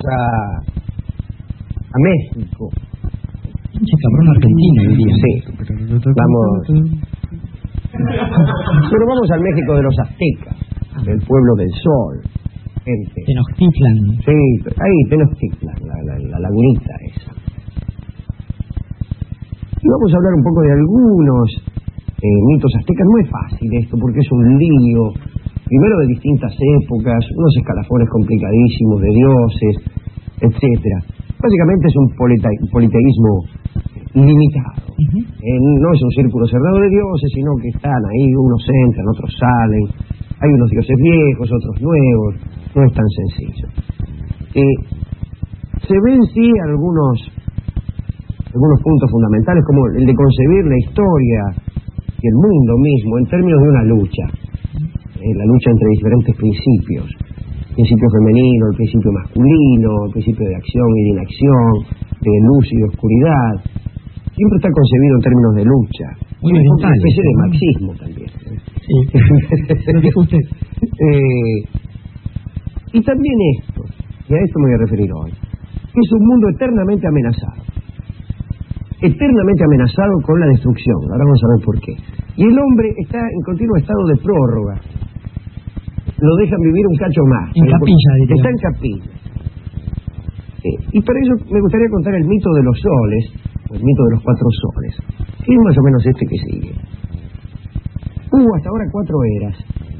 a México. Pinche cabrón Argentina, diría. Sí, vamos. Pero vamos al México de los aztecas, del pueblo del sol. Gente. Tenochtitlan. Sí, ahí Tenochtitlan, la lagunita esa. Y vamos a hablar un poco de algunos mitos aztecas. No es fácil esto porque es un lío, primero de distintas épocas, unos escalafones complicadísimos de dioses, etcétera. Básicamente es un politeísmo limitado. No es un círculo cerrado de dioses, sino que están ahí, unos entran, otros salen. Hay unos dioses viejos, otros nuevos. No es tan sencillo. Se ven sí algunos puntos fundamentales, como el de concebir la historia y el mundo mismo en términos de una lucha, la lucha entre diferentes principios, el principio femenino, el principio masculino, el principio de acción y de inacción, de luz y de oscuridad. Siempre está concebido en términos de lucha. Muy una especie de marxismo también. Sí, lo dijo usted. Y también esto, y a esto me voy a referir hoy, que es un mundo eternamente amenazado con la destrucción. Ahora vamos a ver por qué. Y el hombre está en continuo estado de prórroga. Lo dejan vivir un cacho más. En capilla, diría. Está en capilla. Y para ello me gustaría contar el mito de los soles, el mito de los 4 soles, que es más o menos este que sigue. Hubo hasta ahora 4 eras,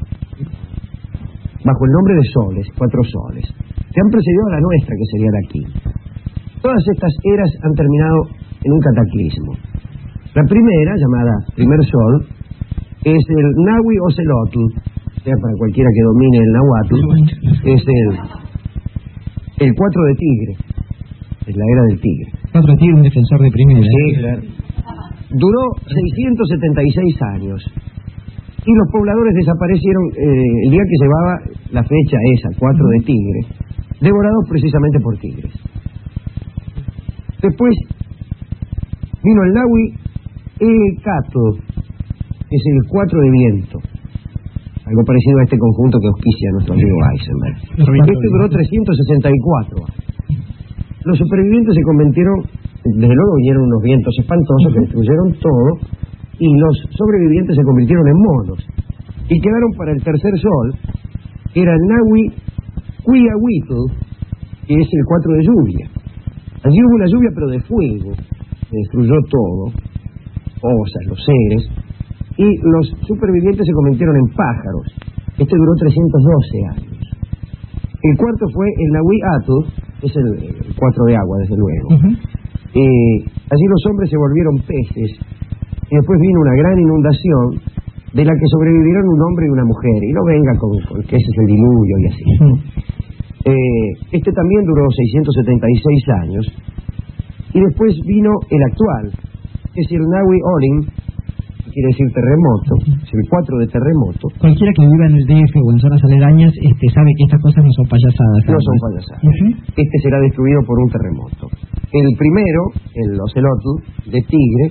bajo el nombre de soles, 4 soles, que han precedido a la nuestra, que sería la aquí. Todas estas eras han terminado en un cataclismo. La primera, llamada primer sol, es el Nahui Ocelotl, o sea, para cualquiera que domine el Nahuatl, es el 4 de tigre, es la era del tigre. 4 de tigre, un defensor de primera. Sí, claro. Duró 676 años. Y los pobladores desaparecieron el día que llevaba la fecha esa, 4 de tigre, devorados precisamente por tigres. Después vino el Nahui Cato, que es el 4 de viento, algo parecido a este conjunto que auspicia nuestro amigo Eisenberg. Este duró 364 años. Los supervivientes se convirtieron, desde luego vinieron unos vientos espantosos que destruyeron todo, y los sobrevivientes se convirtieron en monos y quedaron para el tercer sol, que era el Nahui Cuiahuitl, que es el 4 de lluvia. Allí hubo una lluvia pero de fuego, que destruyó todo, cosas, los seres, y los supervivientes se convirtieron en pájaros. Este duró 312 años. El cuarto fue el Nahui Atl, que es el 4 de agua, desde luego. Allí los hombres se volvieron peces. Y después vino una gran inundación de la que sobrevivieron un hombre y una mujer. Y no venga con que ese es el diluvio y así. Este también duró 676 años. Y después vino el actual, que es el Nahui Olin, que quiere decir terremoto, es el 4 de terremoto. Cualquiera que viva en el DF o en zonas aledañas sabe que estas cosas no son payasadas. No son payasadas. Este será destruido por un terremoto. El primero, el Ocelotl de tigre,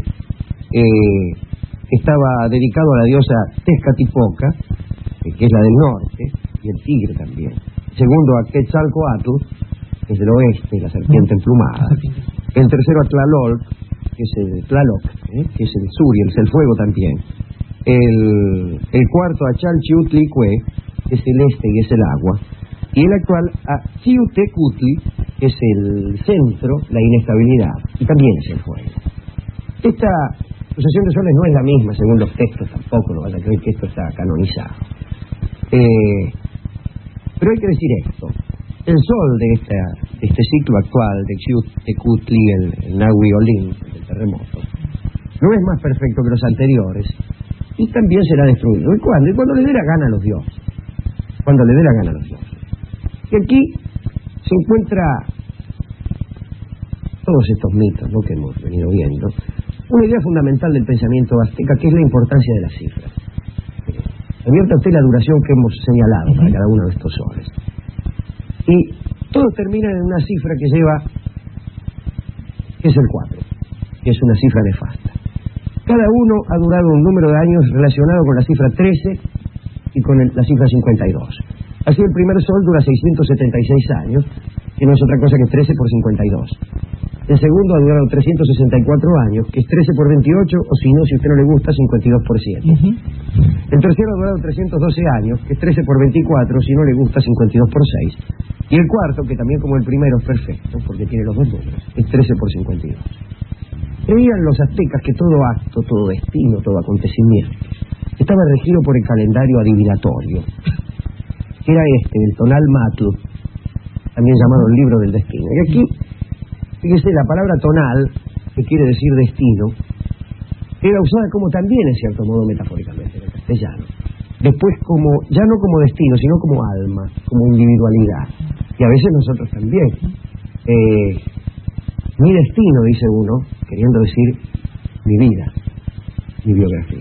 estaba dedicado a la diosa Tezcatlipoca, que es la del norte, y el tigre también. Segundo, a Quetzalcoatl, que es del oeste, la serpiente emplumada. El tercero, a Tlaloc, que es el Tlaloc, que es el sur y el fuego también. El cuarto, a Chalchiutlicue, que es el este y es el agua. Y el actual, a Xiutecutli, que es el centro, la inestabilidad, y también es el fuego. Esta sucesión de soles no es la misma según los textos, tampoco, no vaya a creer que esto está canonizado. Pero hay que decir esto: el sol de este ciclo actual de Xiutecutli, el Nahui Olin, el terremoto, no es más perfecto que los anteriores y también será destruido. ¿Y cuándo? Y cuando le dé la gana a los dioses. Cuando le dé la gana a los dioses. Y aquí se encuentra todos estos mitos, ¿no?, que hemos venido viendo, una idea fundamental del pensamiento azteca, que es la importancia de las cifras. Advierta usted la duración que hemos señalado para cada uno de estos soles. Y todos terminan en una cifra que lleva, que es el 4, que es una cifra nefasta. Cada uno ha durado un número de años relacionado con la cifra 13 y con la cifra 52. Así el primer sol dura 676 años, que no es otra cosa que 13 por 52. El segundo ha durado 364 años, que es 13 por 28, o si no, si a usted no le gusta, 52 por 7. El tercero ha durado 312 años, que es 13 por 24, si no le gusta, 52 por 6. Y el cuarto, que también como el primero es perfecto, porque tiene los dos números, es 13 por 52. Creían los aztecas que todo acto, todo destino, todo acontecimiento estaba regido por el calendario adivinatorio, que era el Tonalmatl, también llamado el libro del destino. Y aquí, fíjese, la palabra tonal, que quiere decir destino, era usada como también, en cierto modo, metafóricamente en el castellano. Después como, ya no como destino, sino como alma, como individualidad. Y a veces nosotros también. Mi destino, dice uno, queriendo decir mi vida, mi biografía.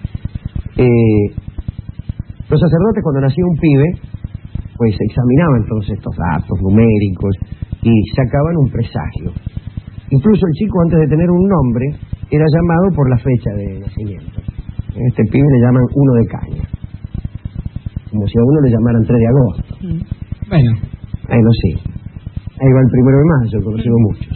Los sacerdotes, cuando nacía un pibe, pues examinaban todos estos datos numéricos y sacaban un presagio. Incluso el chico, antes de tener un nombre, era llamado por la fecha de nacimiento. A este pibe le llaman 1 de caña, como si a uno le llamaran 3 de agosto. Bueno. No sí. Ahí va el 1 de mayo, conocido muchos.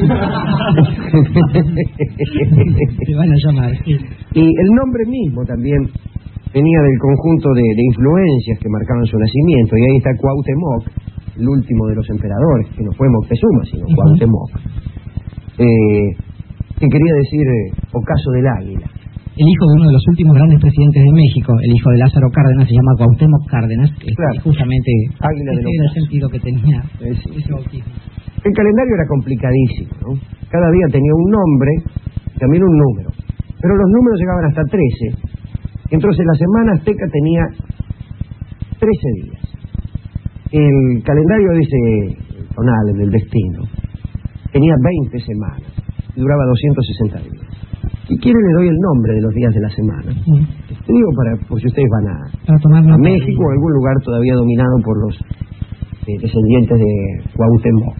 Se van a llamar, sí. Y el nombre mismo también venía del conjunto de influencias que marcaban su nacimiento. Y ahí está Cuauhtémoc, el último de los emperadores, que no fue Moctezuma, sino Cuauhtémoc. Que quería decir ocaso del águila. El hijo de uno de los últimos grandes presidentes de México, el hijo de Lázaro Cárdenas, se llama Cuauhtémoc Cárdenas, que claro, justamente águila ese era el sentido que tenía ese bautismo. El calendario era complicadísimo, ¿no? Cada día tenía un nombre, también un número, pero los números llegaban hasta 13. Entonces la semana azteca tenía 13 días. El calendario tonal, el del destino, tenía 20 semanas y duraba 260 días. Si quiere le doy el nombre de los días de la semana. Digo por si ustedes van a México o algún lugar todavía dominado por los descendientes de Cuauhtémoc.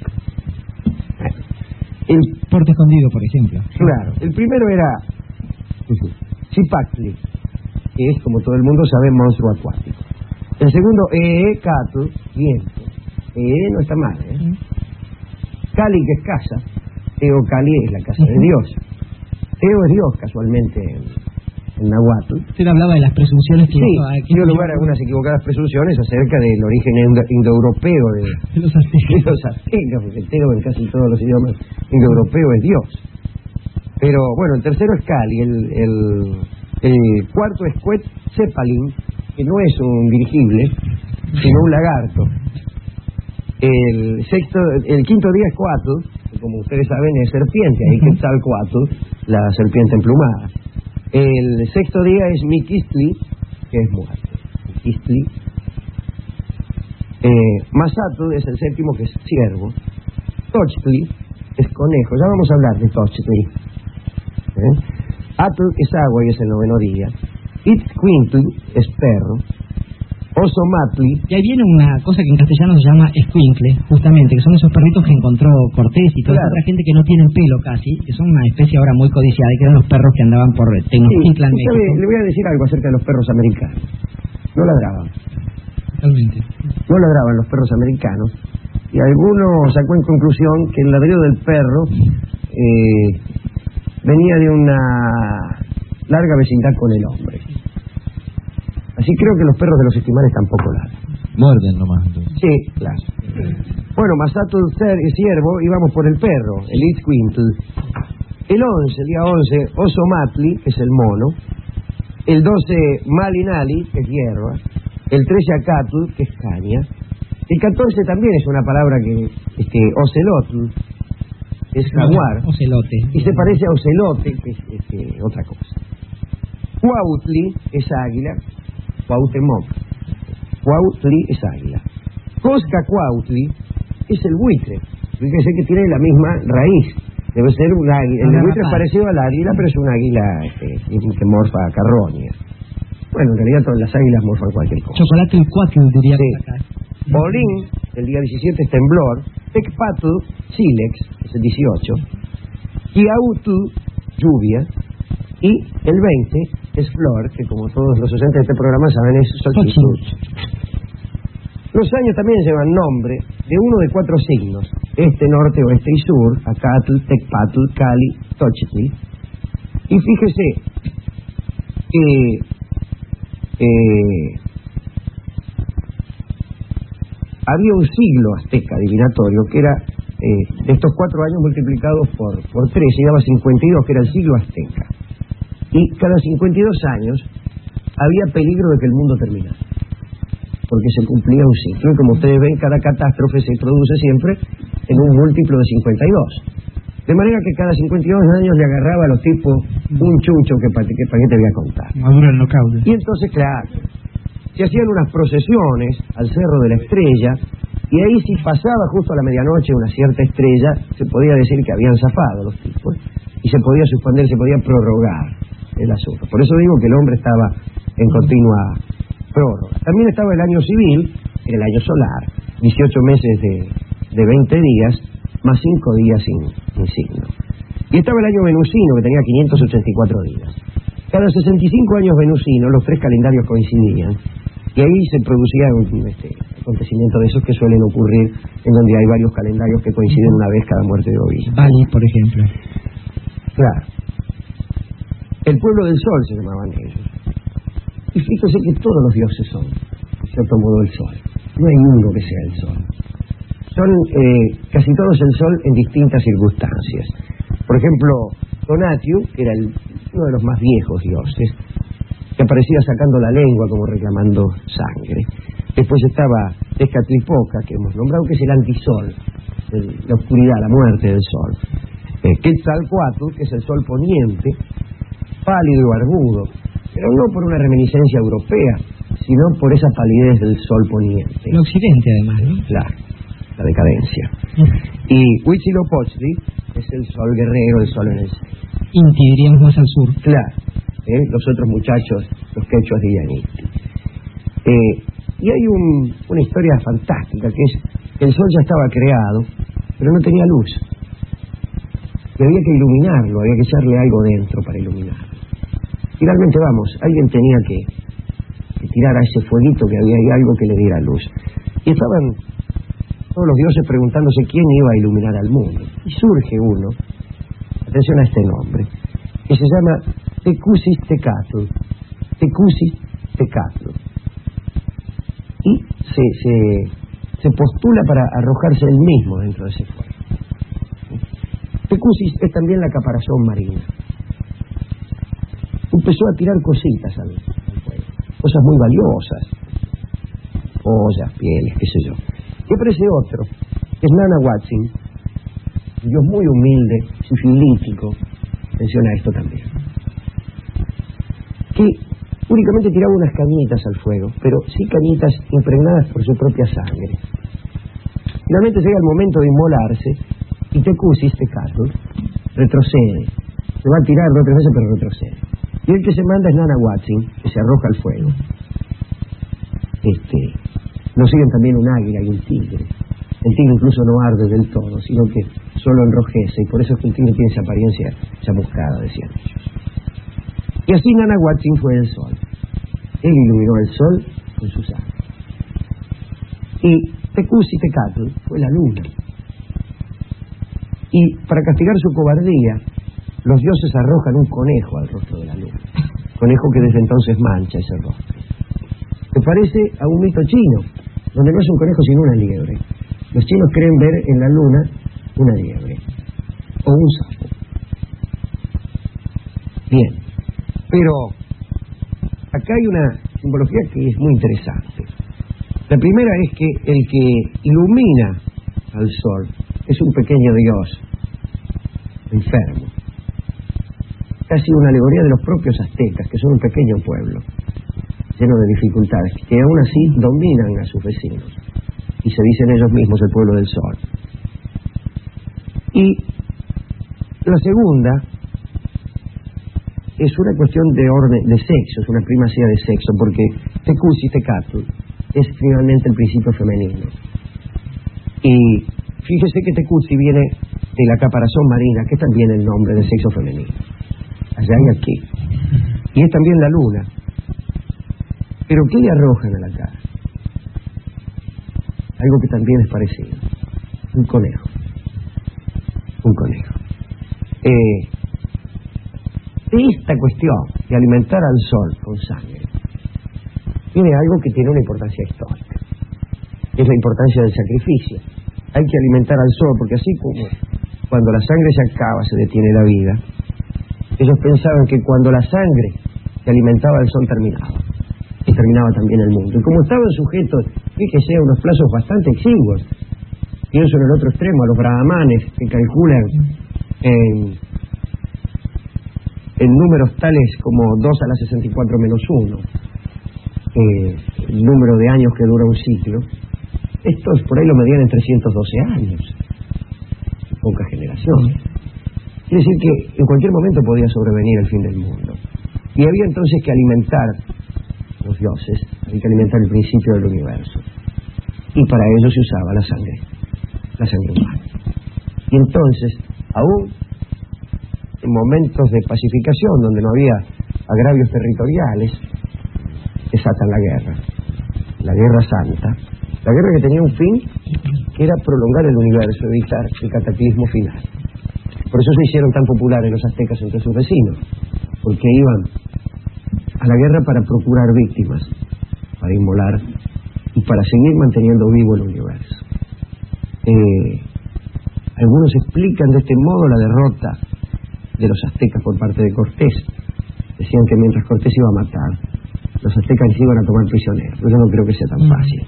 El Puerto Escondido, por ejemplo. Claro. El primero era Chipactli, que es, como todo el mundo sabe, monstruo acuático. El segundo, Eecatl, viento. No está mal, Cali, que es casa. Teocalli es la casa de Dios. Teo es Dios, casualmente, en Nahuatl. Usted hablaba de las presunciones que dio lugar a algunas equivocadas presunciones acerca del origen indoeuropeo de los aztecas, porque Teo en casi todos los idiomas indoeuropeos es Dios. Pero bueno, el tercero es Cali, el cuarto es Quetzalcoatl, que no es un dirigible, sino un lagarto. El quinto día es Coatl, que como ustedes saben es serpiente, ahí Quetzalcoatl, la serpiente emplumada. El sexto día es Miquistli, que es muerte. Miquistli. Mazatl es el séptimo, que es ciervo. Tochtli es conejo, ya vamos a hablar de Tochtli. Atl es agua y es el noveno día. Itzcuintli es perro. Osomatli. Y ahí viene una cosa que en castellano se llama escuincle, justamente, que son esos perritos que encontró Cortés y toda otra gente que no tienen pelo casi, que son una especie ahora muy codiciada, y que eran los perros que andaban por Tenochtitlan, México. Le voy a decir algo acerca de los perros americanos. No ladraban. Totalmente. No ladraban los perros americanos. Y alguno sacó en conclusión que el ladrido del perro venía de una larga vecindad con el hombre. Así creo que los perros de los esquimales tampoco ladran. Muerden nomás. Sí, claro. Bueno, Mazatl ciervo, íbamos por el perro, el Itzcuintli. El 11, el día 11, Osomatli, que es el mono. El 12, Malinali, que es hierba. El 13, Acatl, que es caña. El 14 también es una palabra que Ocelotl, es jaguar. Ocelote. Y se parece a ocelote, que es otra cosa. Cuautli es águila. Cuauhtémoc. Cuautli es águila. Coscacuautli es el buitre. Fíjense que tiene la misma raíz. Debe ser un águila. El buitre es parecido al águila, pero es un águila que morfa carroña. Bueno, en realidad todas las águilas morfan cualquier cosa. Chocolate y cuatro, diría acá. Bolín, el día 17 es temblor. Tecpatl, sílex, es el 18. Quiautl, lluvia. Y el 20 es flor, que como todos los oyentes de este programa saben es solstitud. Los años también llevan nombre de uno de 4 signos: este, norte, oeste y sur, Acatl, Tecpatl, Cali, Tochtli. Y fíjese que había un siglo azteca divinatorio que era de estos 4 años multiplicados por 3 y daba 52, que era el siglo azteca. Y cada 52 años había peligro de que el mundo terminara, porque se cumplía un ciclo, y como ustedes ven, cada catástrofe se produce siempre en un múltiplo de 52. De manera que cada 52 años le agarraba a los tipos un chucho que para qué te voy a contar. Madura el knockout. Y entonces, claro, se hacían unas procesiones al Cerro de la Estrella, y ahí si pasaba justo a la medianoche una cierta estrella, se podía decir que habían zafado los tipos, y se podía suspender, se podía prorrogar el asunto. Por eso digo que el hombre estaba en continua prórroga. También estaba el año civil, el año solar, 18 meses de 20 días, más 5 días sin signo. Y estaba el año venusino, que tenía 584 días. Cada 65 años venusinos, los 3 calendarios coincidían, y ahí se producía un acontecimiento de esos que suelen ocurrir en donde hay varios calendarios que coinciden una vez cada muerte de obispo. Bali, por ejemplo. Claro. El pueblo del sol se llamaban ellos. Y fíjese que todos los dioses son, de cierto modo, el sol. No hay uno que sea el sol. Son casi todos el sol en distintas circunstancias. Por ejemplo, Tonatiuh, que era uno de los más viejos dioses, que aparecía sacando la lengua como reclamando sangre. Después estaba Tezcatlipoca, que hemos nombrado, que es el antisol, la oscuridad, la muerte del sol. Quetzalcóatl, que es el sol poniente, pálido y barbudo, pero no por una reminiscencia europea, sino por esa palidez del sol poniente. El occidente, además, ¿no? Claro, la decadencia. Y Huitzilopochtli es el sol guerrero, el sol en el cielo. Inti, diríamos más al sur. Claro, los otros muchachos, los quechuas de Yaniti. Y hay una historia fantástica, que es que el sol ya estaba creado, pero no tenía luz. Y había que iluminarlo, había que echarle algo dentro para iluminarlo. Finalmente, vamos, alguien tenía que tirar a ese fueguito que había ahí algo que le diera luz. Y estaban todos los dioses preguntándose quién iba a iluminar al mundo. Y surge uno, atención a este nombre, que se llama Tecusis-Tecatl. Tecusis-Tecatl. Y se postula para arrojarse él mismo dentro de ese fuego. Tecusis es también la caparazón marina. Empezó a tirar cositas al fuego, cosas muy valiosas, ollas, pieles, qué sé yo. Y aparece otro, que es Nanahuatzin, un dios muy humilde, sifilítico, menciona esto también, que únicamente tiraba unas cañitas al fuego, pero sí cañitas impregnadas por su propia sangre. Finalmente llega el momento de inmolarse, y Tecusis-Tecatl retrocede. Se va a tirar 2 o 3 veces, pero retrocede. Y el que se manda es Nanahuatzin, que se arroja al fuego. Lo siguen también un águila y un tigre. El tigre incluso no arde del todo, sino que solo enrojece, y por eso es que el tigre tiene esa apariencia chamuscada, decían ellos. Y así Nanahuatzin fue el sol. Él iluminó el sol con su sangre. Y Tecusis-Tecatl fue la luna. Y para castigar su cobardía, los dioses arrojan un conejo al rostro de la luna. Conejo que desde entonces mancha ese rostro. Que parece a un mito chino, donde no es un conejo sino una liebre. Los chinos creen ver en la luna una liebre o un sapo. Bien, pero acá hay una simbología que es muy interesante. La primera es que el que ilumina al sol es un pequeño dios enfermo, casi una alegoría de los propios aztecas, que son un pequeño pueblo lleno de dificultades, que aún así dominan a sus vecinos, y se dicen ellos mismos el pueblo del sol. Y la segunda es una cuestión de orden, de sexo, es una primacía de sexo, porque Tecusis-Tecatl es finalmente el principio femenino. Y fíjese que Tecusi viene de la caparazón marina, que es también el nombre del sexo femenino. Allá y aquí. Y es también la luna. Pero ¿qué le arrojan a la cara? algo que también es parecido. Un conejo. Un conejo. De esta cuestión de alimentar al sol con sangre, tiene algo que tiene una importancia histórica, que es la importancia del sacrificio. Hay que alimentar al sol, porque así como cuando la sangre se acaba, se detiene la vida, ellos pensaban que cuando la sangre se alimentaba al sol terminaba, y terminaba también el mundo. Y como estaban sujetos, fíjese, a unos plazos bastante exiguos, pienso en el otro extremo, a los brahmanes, que calculan en números tales como 2 a la 64 menos 1, el número de años que dura un ciclo. Estos por ahí lo medían en 312 años, pocas generaciones. Quiere decir que en cualquier momento podía sobrevenir el fin del mundo. Y había entonces que alimentar los dioses, había que alimentar el principio del universo. Y para ello se usaba la sangre humana. Y entonces, aún en momentos de pacificación, donde no había agravios territoriales, desatan la guerra santa, la guerra que tenía un fin, que era prolongar el universo, evitar el cataclismo final. Por eso se hicieron tan populares los aztecas entre sus vecinos, porque iban a la guerra para procurar víctimas, para inmolar y para seguir manteniendo vivo el universo. Algunos explican de este modo la derrota de los aztecas por parte de Cortés. Decían que mientras Cortés iba a matar, los aztecas iban a tomar prisioneros. Pero yo no creo que sea tan fácil.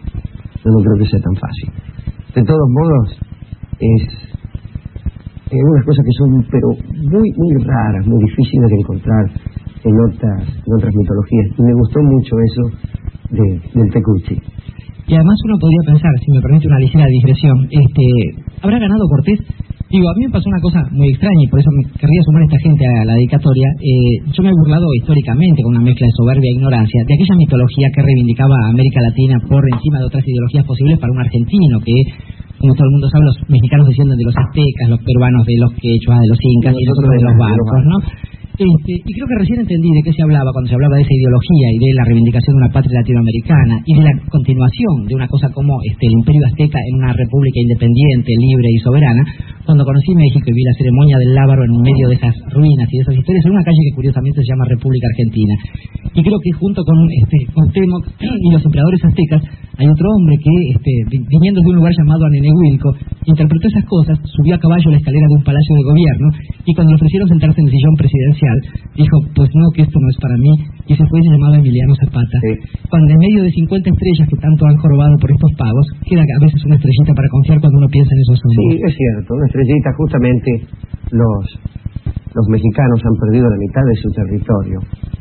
De todos modos, es unas cosas que son pero muy, muy raras, muy difíciles de encontrar en otras mitologías. Y me gustó mucho eso del tecuchi. Y además uno podría pensar, si me permite una ligera digresión, ¿habrá ganado Cortés? Digo, a mí me pasó una cosa muy extraña y por eso me querría sumar a esta gente a la dedicatoria. Yo me he burlado históricamente, con una mezcla de soberbia e ignorancia, de aquella mitología que reivindicaba a América Latina por encima de otras ideologías posibles para un argentino, que, como todo el mundo sabe, los mexicanos descienden de los aztecas, los peruanos de los quechuas, de los incas y nosotros de los barcos, ¿no? Y creo que recién entendí de qué se hablaba cuando se hablaba de esa ideología y de la reivindicación de una patria latinoamericana y de la continuación de una cosa como el imperio azteca en una república independiente, libre y soberana, cuando conocí México y vi la ceremonia del lábaro en medio de esas ruinas y de esas historias en una calle que curiosamente se llama República Argentina. Y creo que junto con Cuauhtémoc y los emperadores aztecas hay otro hombre que, viniendo de un lugar llamado Anenehuilco, interpretó esas cosas, subió a caballo la escalera de un palacio de gobierno y cuando le ofrecieron sentarse en el sillón presidencial, dijo, pues no, que esto no es para mí, y se fue y se llamaba Emiliano Zapata. Sí. Cuando en medio de 50 estrellas que tanto han jorobado por estos pagos, queda a veces una estrellita para confiar cuando uno piensa en esos hombres. Sí, es cierto, una estrellita. Justamente los mexicanos han perdido la mitad de su territorio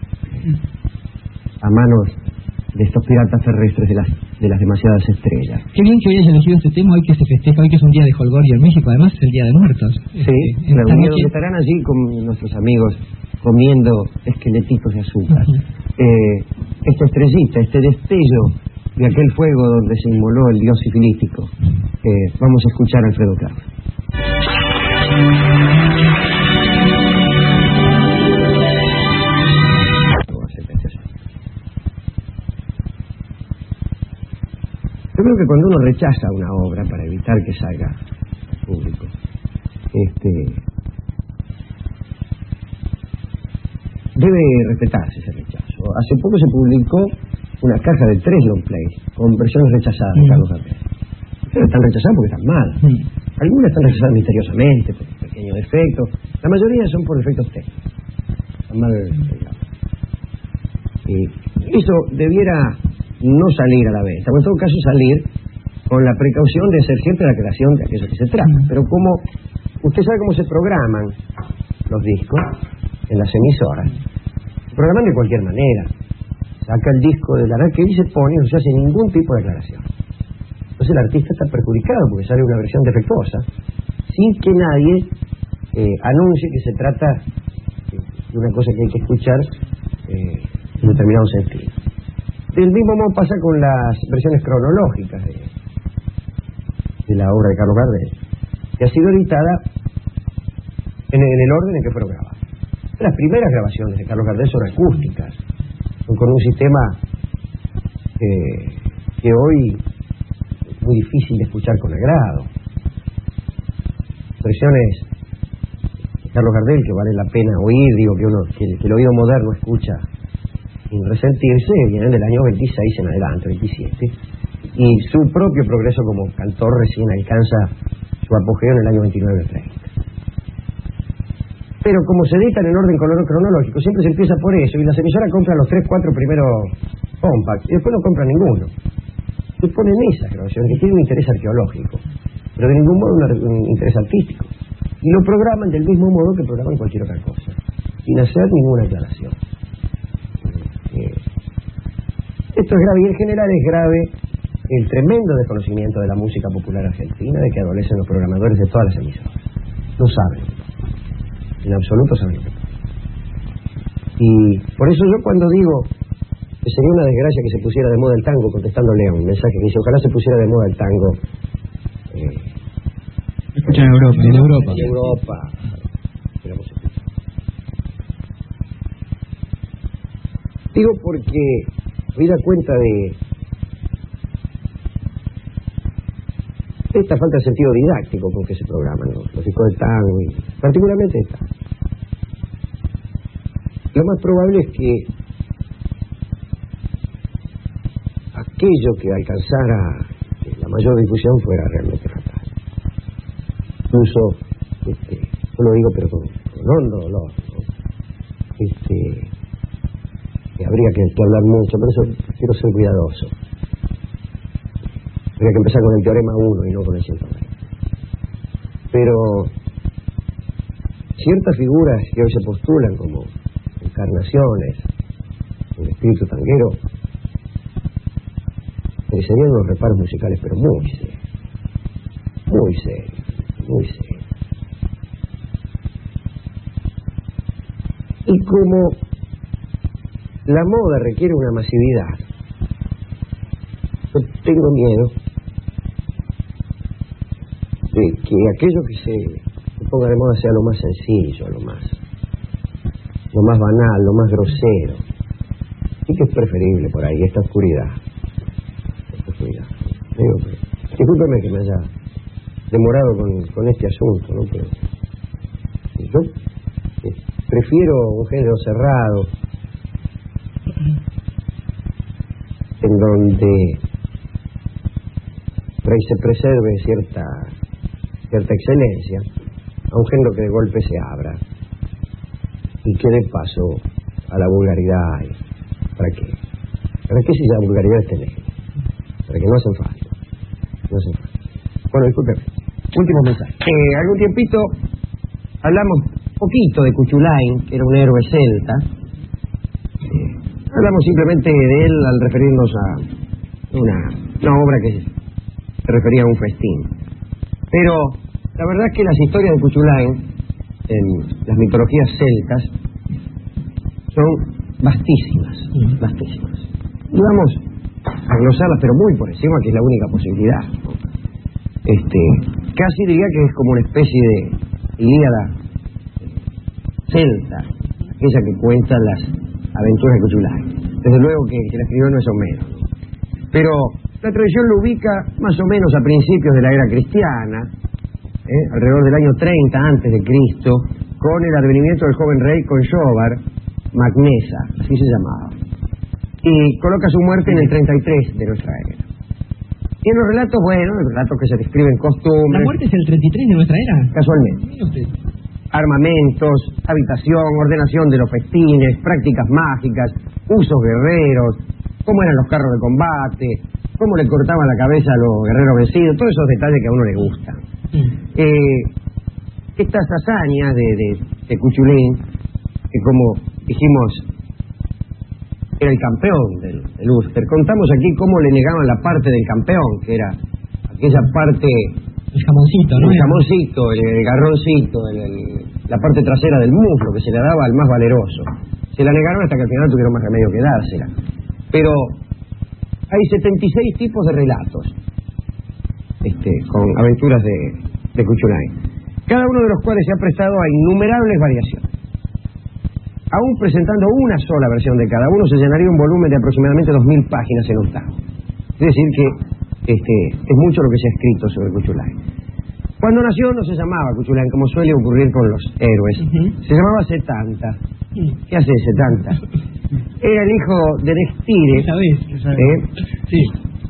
a manos de estos piratas terrestres de las demasiadas estrellas. Qué bien que hoy hayas elegido este tema, hoy que se festeja, hoy que es un día de jolgorio en México, además es el Día de Muertos. Sí, reunidos, estarán allí con nuestros amigos comiendo esqueletitos de azúcar. Esta estrellita, este destello de aquel fuego donde se inmoló el dios sifilítico. Vamos a escuchar a Alfredo Kraus. Yo creo que cuando uno rechaza una obra para evitar que salga al público, debe respetarse ese rechazo. Hace poco se publicó una caja de 3 long plays con versiones rechazadas de Carlos Gardel. Pero están rechazadas porque están mal. Algunas están rechazadas misteriosamente por pequeños defectos. La mayoría son por defectos técnicos. Están mal pegados. Eso debiera no salir a la venta, o en todo caso salir con la precaución de ser siempre la creación de aquello que se trata. Pero como usted sabe cómo se programan los discos en las emisoras, se programan de cualquier manera. Saca el disco de la red que dice pone, no se hace ningún tipo de aclaración. Entonces el artista está perjudicado porque sale una versión defectuosa sin que nadie anuncie que se trata de una cosa que hay que escuchar en determinado sentido. Del mismo modo pasa con las versiones cronológicas de la obra de Carlos Gardel, que ha sido editada en el orden en que fueron grabadas. Las primeras grabaciones de Carlos Gardel son acústicas, son con un sistema que hoy muy difícil de escuchar con agrado. Expresiones de Carlos Gardel que vale la pena oír, digo que el oído moderno escucha sin resentirse, vienen del año 26 en adelante, 27, y su propio progreso como cantor recién alcanza su apogeo en el año 29-30. Pero como se editan en orden cronológico, siempre se empieza por eso, y las emisoras compran los 3-4 primeros compacts, y después no compran ninguno. Se ponen esas grabaciones, que tienen un interés arqueológico, pero de ningún modo un interés artístico. Y lo programan del mismo modo que programan cualquier otra cosa, sin hacer ninguna aclaración. Esto es grave, y en general es grave el tremendo desconocimiento de la música popular argentina de que adolecen los programadores de todas las emisoras. No saben. En absoluto saben lo que pasa. Y por eso yo cuando digo que sería una desgracia que se pusiera de moda el tango, contestándole a un mensaje que dice ojalá se pusiera de moda el tango. Escucha en Europa. En Europa. En Europa. Digo porque me da cuenta de esta falta de sentido didáctico con que se programan los discos de tango, y particularmente esta. Lo más probable es que aquello que alcanzara la mayor difusión fuera realmente fatal. Incluso, yo lo digo pero con hondo dolor, ¿no? Que habría que hablar mucho, por eso quiero ser cuidadoso. Habría que empezar con el teorema 1 y no con el 120. Pero ciertas figuras que hoy se postulan como encarnaciones del espíritu tanguero merecerían unos reparos musicales, pero muy serios, muy serios, muy serios. Y como la moda requiere una masividad, yo tengo miedo de que aquello que se ponga de moda sea lo más sencillo, lo más banal, lo más grosero, y que es preferible por ahí esta oscuridad. Digo, discúlpeme que me haya demorado con este asunto, ¿no? Pero yo prefiero un género cerrado en donde se preserve cierta excelencia, a un género que de golpe se abra y que dé paso a la vulgaridad. ¿Para qué? ¿Para qué si la vulgaridad es tener? Para que no hacen falta. Bueno, discúlpeme. Último mensaje. Algún tiempito hablamos poquito de Cuchulain, que era un héroe celta. Hablamos simplemente de él al referirnos a una obra que se refería a un festín. Pero la verdad es que las historias de Cuchulain en las mitologías celtas son vastísimas. Y vamos a glosarlas, pero muy por encima, que es la única posibilidad, ¿no? Casi diría que es como una especie de Ilíada celta, aquella que cuenta las aventuras de Cuchulain. Desde luego que la escribió no es Homero, ¿no? Pero la tradición lo ubica más o menos a principios de la era cristiana, alrededor del año 30 antes de Cristo, con el advenimiento del joven rey Conchobar Magnesa, así se llamaba, y coloca su muerte en el 33 de nuestra era. Y en los relatos, relatos que se describen costumbres. ¿La muerte es el 33 de nuestra era? Casualmente. Armamentos, habitación, ordenación de los festines, prácticas mágicas, usos guerreros, cómo eran los carros de combate, cómo le cortaban la cabeza a los guerreros vencidos, todos esos detalles que a uno le gustan. Estas hazañas de Cuchulain, que como dijimos era el campeón del Ulster, contamos aquí cómo le negaban la parte del campeón, que era aquella parte, el jamoncito, ¿no? El jamoncito, el garroncito, la parte trasera del muslo, que se le daba al más valeroso. Se la negaron hasta que al final tuvieron más remedio que dársela. Pero hay 76 tipos de relatos con aventuras de Cuchulain, cada uno de los cuales se ha prestado a innumerables variaciones. Aún presentando una sola versión de cada uno, se llenaría un volumen de aproximadamente 2000 páginas en octavo. Es decir que es mucho lo que se ha escrito sobre Cuchulain. Cuando nació no se llamaba Cuchulain, como suele ocurrir con los héroes. Se llamaba Setanta. ¿Qué hace Setanta? Era el hijo de Nestire. Sí.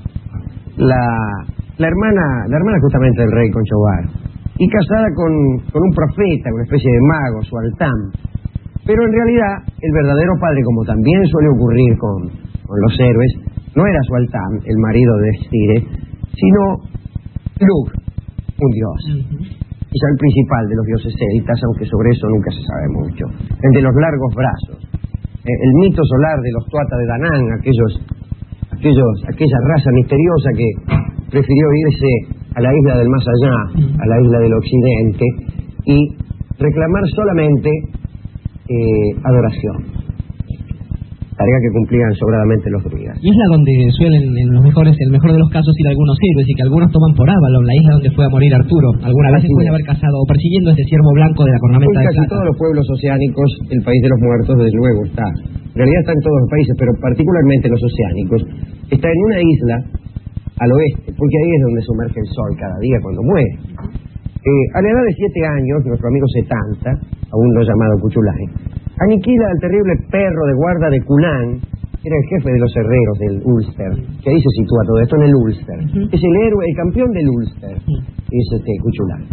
La hermana justamente del rey Conchobar, y casada con un profeta, una especie de mago, Sualtam. Pero en realidad el verdadero padre, como también suele ocurrir con los héroes, no era Sualtam, el marido de Nestire, sino Lugh, un dios. Quizá el principal de los dioses celtas, aunque sobre eso nunca se sabe mucho. El de los largos brazos. El mito solar de los Tuatha de Danann, aquella raza misteriosa que prefirió irse a la isla del más allá, a la isla del occidente, y reclamar solamente adoración, tarea que cumplían sobradamente los druidas. Isla donde suelen, en el mejor de los casos, ir algunos héroes, y que algunos toman por Avalon, la isla donde fue a morir Arturo, alguna vez después de haber cazado o persiguiendo a ese ciervo blanco de la cornamenta de plata. Casi todos los pueblos oceánicos, el país de los muertos, desde luego está. En realidad está en todos los países, pero particularmente los oceánicos. Está en una isla al oeste, porque ahí es donde sumerge el sol cada día cuando muere. A la edad de 7 años, nuestro amigo Setanta, aún no llamado Cuchulain, aniquila al terrible perro de guarda de Culain, que era el jefe de los herreros del Ulster, que ahí se sitúa todo esto, en el Ulster. Es el héroe, el campeón del Ulster, es Cuchulain.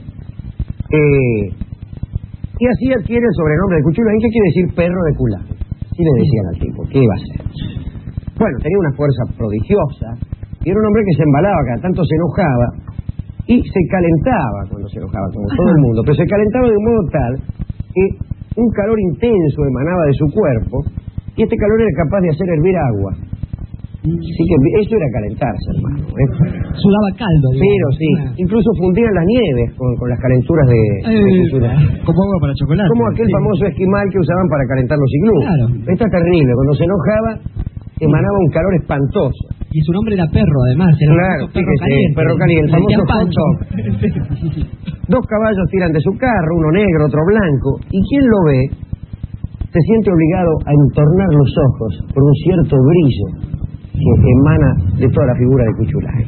Y así adquiere el sobrenombre de Cuchulain, que quiere decir perro de Culain. Así le decían al tipo, ¿qué iba a hacer? Bueno, tenía una fuerza prodigiosa, y era un hombre que se embalaba, cada tanto se enojaba, y se calentaba cuando se enojaba, como todo el mundo, pero se calentaba de un modo tal que un calor intenso emanaba de su cuerpo, y este calor era capaz de hacer hervir agua. Así que eso era calentarse, hermano. Sudaba caldo, digamos. Pero sí, incluso fundían las nieves con las calenturas de como agua para chocolate. Como aquel famoso esquimal que usaban para calentar los iglús. Claro. Esto es terrible, cuando se enojaba emanaba un calor espantoso. Y su nombre era Perro, además. Era claro, Perro Caliente, el famoso Pancho. 2 caballos tiran de su carro, uno negro, otro blanco, y quien lo ve se siente obligado a entornar los ojos por un cierto brillo que emana de toda la figura de Cuchulain.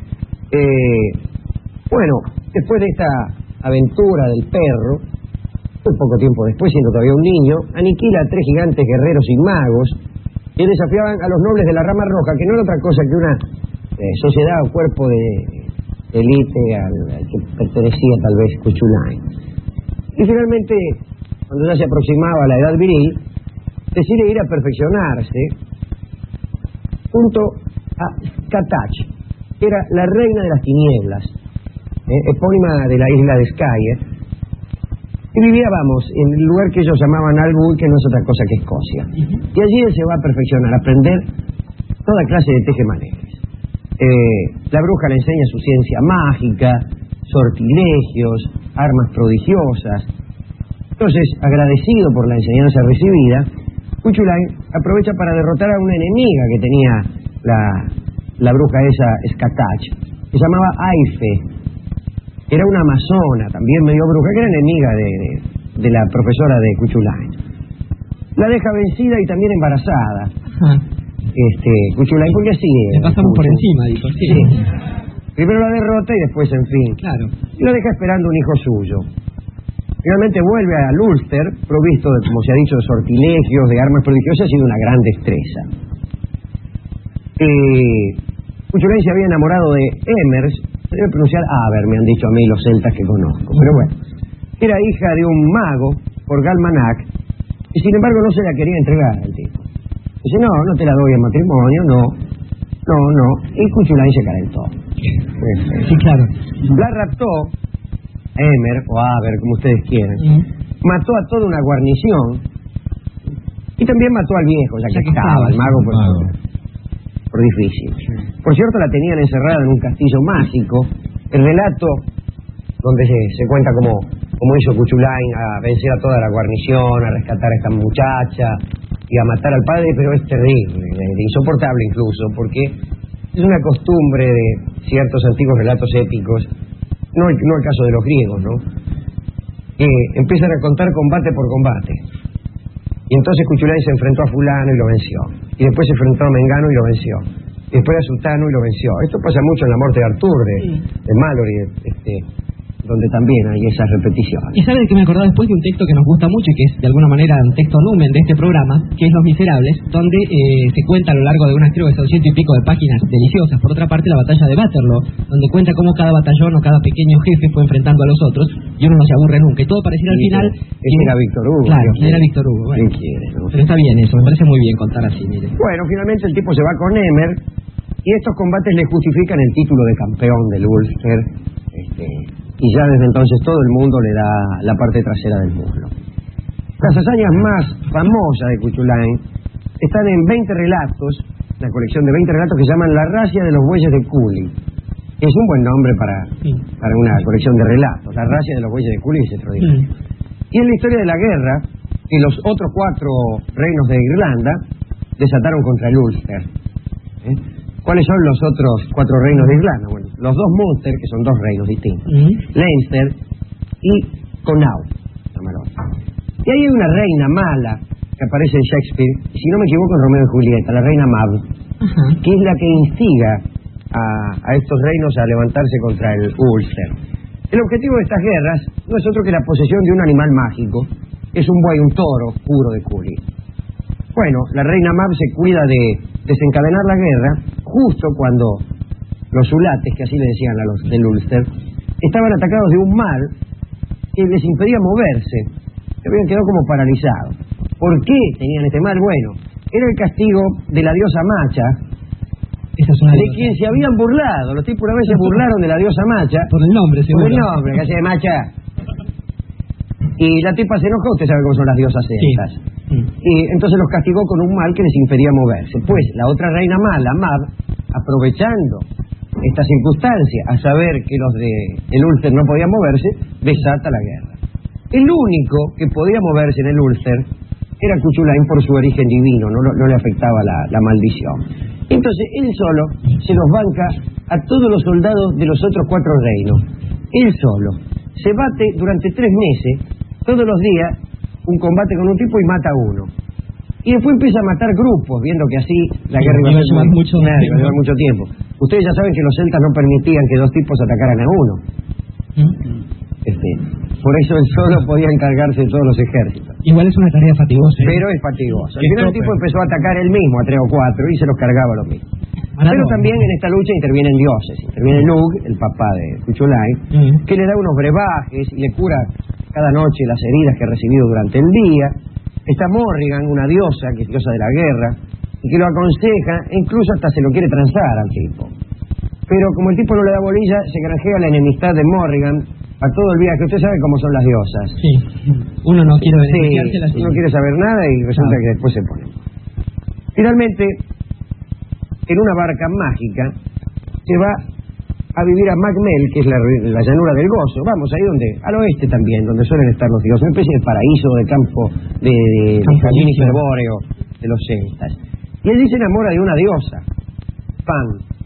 Bueno, después de esta aventura del perro, muy poco tiempo después, siendo todavía un niño, aniquila a 3 gigantes guerreros y magos que desafiaban a los nobles de la rama roja, que no era otra cosa que una sociedad o cuerpo de élite al que pertenecía tal vez Cuchulain. Y finalmente, cuando ya se aproximaba a la edad viril, decide ir a perfeccionarse junto a Skatach, que era la reina de las tinieblas, epónima de la isla de Skye, y vivía, en el lugar que ellos llamaban Albul, que no es otra cosa que Escocia. Y allí él se va a perfeccionar, a aprender toda clase de tejemanejes. La bruja le enseña su ciencia mágica, sortilegios, armas prodigiosas. Entonces, agradecido por la enseñanza recibida, Cuchulain aprovecha para derrotar a una enemiga que tenía la bruja esa Skatach, que se llamaba Aife. Era una amazona, también medio bruja, que era enemiga de la profesora de Cuchulain. La deja vencida y también embarazada. Cuchulain, porque así era. Le pasamos por encima, dijo, sí. Primero la derrota y después, en fin. Claro. Y la deja esperando un hijo suyo. Finalmente vuelve al Ulster, provisto de, como se ha dicho, de sortilegios, de armas prodigiosas y de una gran destreza. Cuchulain se había enamorado de Emers, debe pronunciar Aber, me han dicho a mí los celtas que conozco, pero bueno, era hija de un mago por Galmanac, y sin embargo no se la quería entregar al tipo. Dice, no te la doy en matrimonio, no, y Cuchulain se calentó. Sí, claro. La raptó, Emer o Aber, como ustedes quieran, mató a toda una guarnición, y también mató al viejo, ya que estaba, el mago por difícil. Por cierto, la tenían encerrada en un castillo mágico. El relato donde se cuenta cómo hizo Cuchulain a vencer a toda la guarnición, a rescatar a esta muchacha y a matar al padre, pero es terrible, insoportable incluso, porque es una costumbre de ciertos antiguos relatos épicos, no el caso de los griegos, ¿no? Que empiezan a contar combate por combate. Y entonces Cuchulain se enfrentó a fulano y lo venció. Y después se enfrentó a Mengano y lo venció. después a Sutano y lo venció. Esto pasa mucho en la muerte de Artur, de Malory, donde también hay esas repeticiones. Y sabe de que me acordaba después de un texto que nos gusta mucho y que es de alguna manera un texto numen de este programa, que es Los Miserables, donde se cuenta a lo largo de unas, creo que son 100 y pico de páginas deliciosas. Por otra parte, la batalla de Waterloo, donde cuenta cómo cada batallón o cada pequeño jefe fue enfrentando a los otros y uno no se aburre nunca. Y todo pareciera al final... Ese era Víctor Hugo. Claro, era Víctor Hugo. Bueno, ¿quién quiere, no? Pero está bien eso, me parece muy bien contar así, mire. Bueno, finalmente el tipo se va con Emer y estos combates le justifican el título de campeón del Ulster. Y ya desde entonces todo el mundo le da la parte trasera del muslo. Las hazañas más famosas de Cuchulain están en 20 relatos, una colección de 20 relatos que se llaman La racia de los bueyes de Culi. Es un buen nombre para una colección de relatos, La racia de los bueyes de Culi, se lo digo. Y es la historia de la guerra que los otros 4 reinos de Irlanda desataron contra el Ulster. ¿Cuáles son los otros 4 reinos de Irlanda? Bueno, los 2 Munster, que son 2 reinos distintos, Leinster y Connaught. Y ahí hay una reina mala que aparece en Shakespeare, si no me equivoco en Romeo y Julieta, la reina Mab, que es la que instiga a estos reinos a levantarse contra el Ulster. El objetivo de estas guerras no es otro que la posesión de un animal mágico, es un buey, un toro puro de Culi. Bueno, la reina Mab se cuida de desencadenar la guerra justo cuando los ulates, que así le decían a los del Ulster, estaban atacados de un mal que les impedía moverse, se habían quedado como paralizados. ¿Por qué tenían este mal? Bueno, era el castigo de la diosa Macha, de quien se habían burlado. Los tipos una vez se burlaron de la diosa Macha por el nombre, seguro. Por el nombre, que hace de Macha. Y la tipa se enojó, usted sabe cómo son las diosas estas. Y entonces los castigó con un mal que les impedía moverse. Pues la otra reina mala, Mab, aprovechando esta circunstancia, a saber que los de el Ulster no podían moverse, desata la guerra. El único que podía moverse en el Ulster era Cuchulain por su origen divino, no le afectaba la maldición. Entonces él solo se los banca a todos los soldados de los otros 4 reinos. Él solo se bate durante 3 meses, todos los días, un combate con un tipo y mata a uno. Y después empieza a matar grupos, viendo que así la guerra iba a llevar mucho tiempo. Ustedes ya saben que los celtas no permitían que 2 tipos atacaran a uno. Por eso él solo podía encargarse de todos los ejércitos. Igual es una tarea fatigosa. Pero es fatigosa. Al final el tipo empezó a atacar él mismo a 3 o 4 y se los cargaba los mismos. Pero también en esta lucha intervienen dioses. Interviene Lug, el papá de Cuchulain, que le da unos brebajes y le cura cada noche las heridas que ha recibido durante el día. Está Morrigan, una diosa, que es diosa de la guerra, y que lo aconseja, e incluso hasta se lo quiere transar al tipo. Pero como el tipo no le da bolilla, se granjea la enemistad de Morrigan a todo el viaje. Usted sabe cómo son las diosas. Sí, uno no quiere beneficiarse. Sí, no quiere saber nada y resulta que después se pone. Finalmente, en una barca mágica, se va a vivir a Macmel, que es la llanura del Gozo. Vamos, ahí donde, al oeste también, donde suelen estar los dioses, una especie de paraíso de campo, de jardín hiperbóreo de los celtas. Y allí se enamora de una diosa, Pan,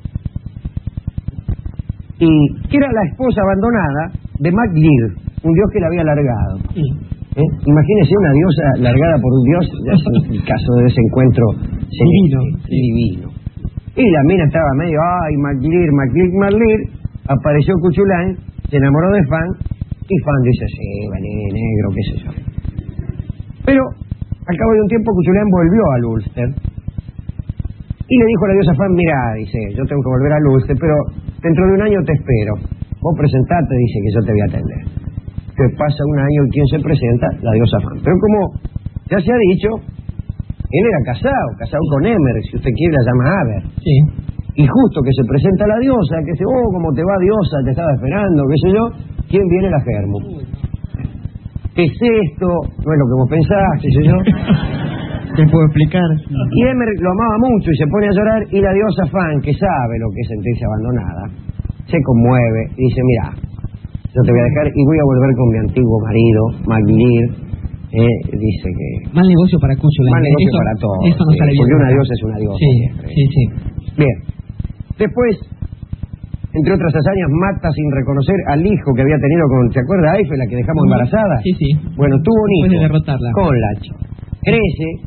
y que era la esposa abandonada de Maclir, un dios que la había largado. Imagínese una diosa largada por un dios, ya es el caso de ese encuentro divino. Y la mina estaba medio, ay, Maclir, apareció Cuchulain, se enamoró de Fan, y Fan dice, sí, vení, negro, qué sé yo. Pero, al cabo de un tiempo, Cuchulain volvió al Ulster, y le dijo a la diosa Fan, mira, dice, yo tengo que volver al Ulster, pero dentro de un año te espero. Vos presentate, dice, que yo te voy a atender. Que pasa un año y ¿quién se presenta? La diosa Fan. Pero como ya se ha dicho, él era casado con Emer, si usted quiere la llama Aber. Sí. Y justo que se presenta la diosa, que dice, ¿cómo te va diosa? Te estaba esperando, qué sé yo. ¿Quién viene? La Germu. ¿Qué es esto? No es lo que vos pensás, qué sé yo. ¿Te puedo explicar? Y Emer lo amaba mucho y se pone a llorar, y la diosa Fan, que sabe lo que es sentirse abandonada, se conmueve y dice, mira, yo te voy a dejar y voy a volver con mi antiguo marido, Maclir. Dice que... Mal negocio para Cuchulain. Mal negocio para todos. Eso no sale bien. Porque una diosa es una diosa. Sí. Bien. Después, entre otras hazañas, mata sin reconocer al hijo que había tenido con... ¿Se acuerda Eiffel, la que dejamos embarazada? Sí. Bueno, tuvo un hijo. Después de derrotarla. Con Lach. Crece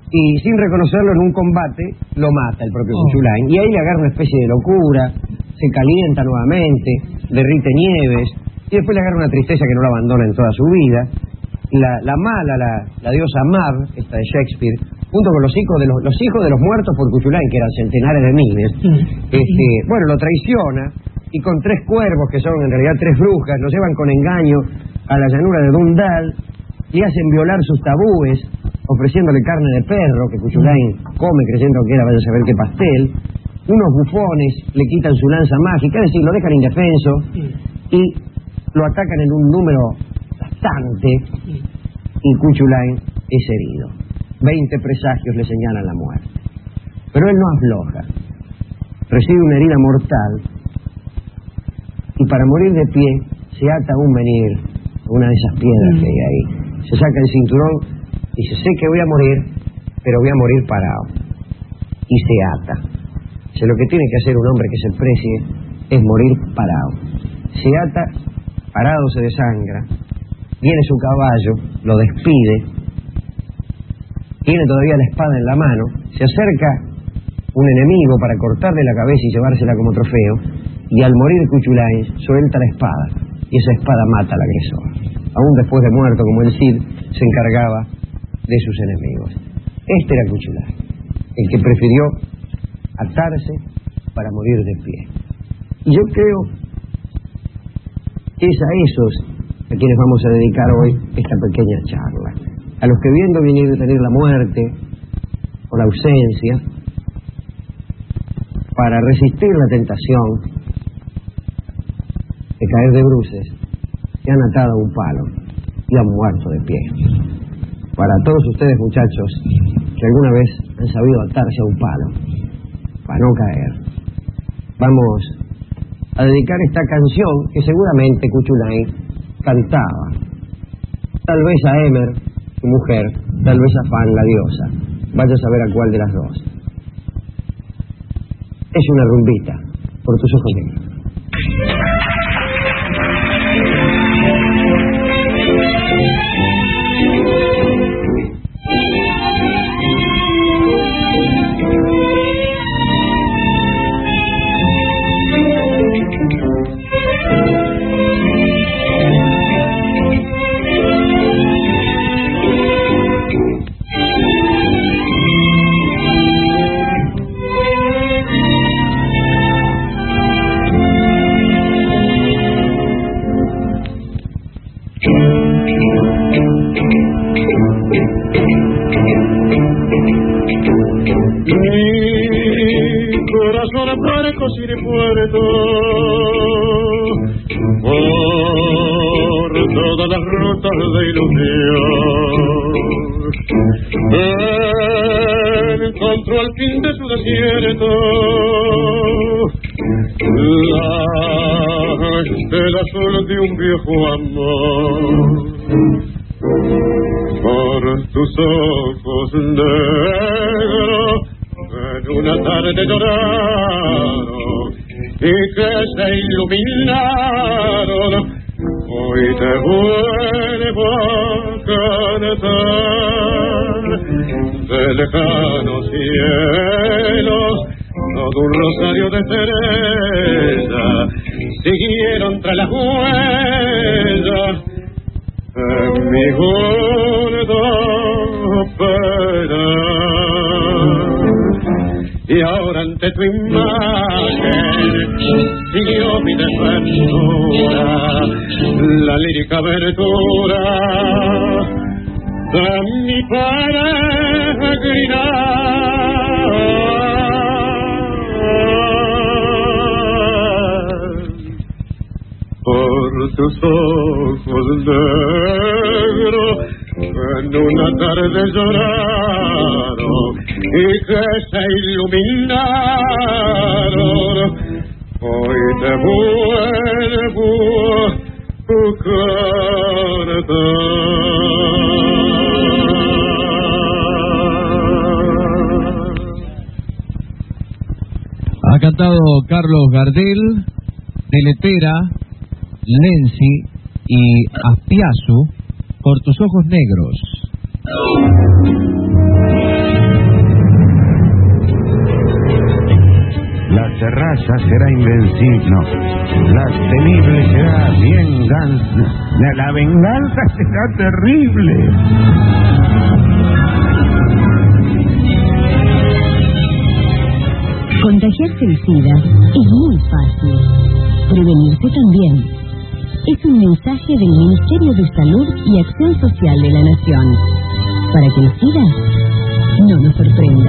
y sin reconocerlo en un combate lo mata el propio Cuchulain, y ahí le agarra una especie de locura, se calienta nuevamente, derrite nieves, y después le agarra una tristeza que no lo abandona en toda su vida. La mala, la diosa Mab, esta de Shakespeare, junto con los hijos de los muertos por Cuchulain, que eran centenares de miles, bueno, lo traiciona, y con 3 cuervos, que son en realidad 3 brujas, lo llevan con engaño a la llanura de Dundal, y hacen violar sus tabúes, ofreciéndole carne de perro, que Cuchulain come creyendo que era vaya a saber qué pastel. Unos bufones le quitan su lanza mágica, es decir, lo dejan indefenso, y lo atacan en un número bastante, y Cuchulain es herido. 20 presagios le señalan la muerte. Pero él no afloja. Recibe una herida mortal, y para morir de pie se ata a un menhir, una de esas piedras que hay ahí. Se saca el cinturón y dice: sé que voy a morir, pero voy a morir parado. Y se ata. Lo que tiene que hacer un hombre que se precie es morir parado. Se ata, parado se desangra, viene su caballo, lo despide, tiene todavía la espada en la mano, se acerca un enemigo para cortarle la cabeza y llevársela como trofeo, y al morir Cuchulain suelta la espada, y esa espada mata al agresor. Aún después de muerto, como el Cid, se encargaba de sus enemigos. Este era Cuchulain, el que prefirió atarse para morir de pie. Y yo creo que es a esos a quienes vamos a dedicar hoy esta pequeña charla. A los que viendo venir la muerte o la ausencia, para resistir la tentación de caer de bruces, se han atado a un palo y han muerto de pie. Para todos ustedes, muchachos, que alguna vez han sabido atarse a un palo para no caer, vamos a dedicar esta canción que seguramente Cuchulain cantaba, tal vez a Emer, su mujer, tal vez a Fan, la diosa, vaya a saber a cuál de las dos. Es una rumbita por tus ojos negros. Por todas las rutas de ilusión encontró al fin de su desierto la estela azul de un viejo amor. Por tus ojos negros en una tarde lloraron y que se iluminaron, hoy te vuelvo a cantar de lejanos cielos, todo un rosario de estrellas siguieron tras las huellas en mi gordo pena. Y ahora ante tu imagen siguió mi desventura, la lírica abertura de mi peregrinar. Por tus ojos negros en una tarde lloraron y que se iluminaron, hoy te vuelvo a cantar. Ha cantado Carlos Gardel, Deletera, Lenzi y Aspiazu, Por tus ojos negros. esta raza será invencible. No, la temible será venganza. La venganza será terrible. Contagiarse el SIDA es muy fácil. Prevenirse también. Es un mensaje del Ministerio de Salud y Acción Social de la Nación. Para que el SIDA no nos sorprenda.